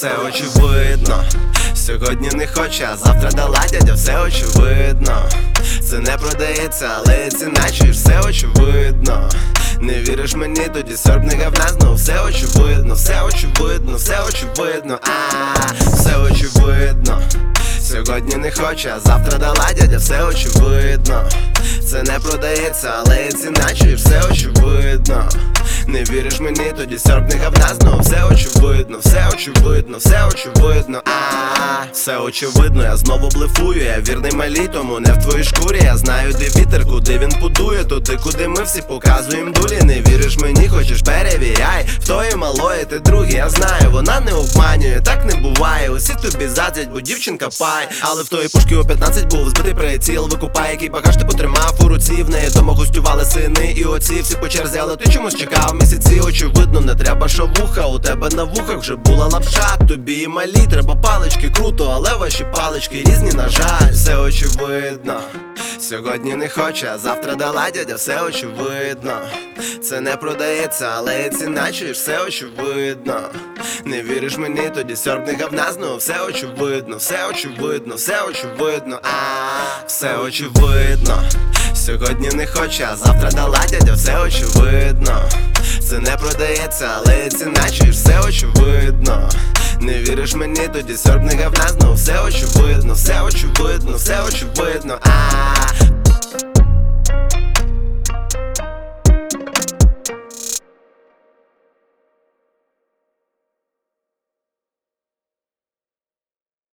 все очевидно. Сьогодні не хоче, а завтра дала дядя, все очевидно. Це не продається, але ціна, чуєш, все очевидно. Не віриш мені, тоді сорбни говна, знову все очевидно, все очевидно, все очевидно, все очевидно. Сьогодні не хоче, а завтра дала дядя, все очевидно. Це не продається, але ціна, чуєш, все очевидно. Не віриш мені, тоді сорбни говна, знову все очевидно, все очевидно, все очевидно, все очевидно, я знову блефую, я вірний малій, тому не в твоїй шкурі. Я знаю, де вітер, куди він подує, туди, куди ми всі показуємо дулі. Не віриш мені, хочеш, перевіряй. В тої малої ти другий, я знаю, вона не обманює, так не буває. Усі тобі заздрять, бо дівчинка пай. Але в тої пушки у 15 був збитий приціл. Викупай, який багаж ти потримав у руці. В неї дома гостювали сини і отці, всі по черзі, але ти чомусь чекав місяці. Очевидно, не треба шавуха, у тебе на вухах вже була лапша. Тобі і малі, треба палички, круто, але ваші палички різні, на жаль. Все очевидно. Сьогодні не хоче, а завтра дала дядя, все очевидно. Це не продається, але ціна, чуєш, все очевидно. Не віриш мені, тоді сьорбни говна, знову все очевидно, все очевидно, все очевидно, все очевидно. Сьогодні не хоче, а завтра дала дядя, все очевидно. Це не продається, але ціна, чуєш, все очевидно. Не віриш мені, тоді сьорбни говна, знову все очевидно, все очевидно, все очевидно,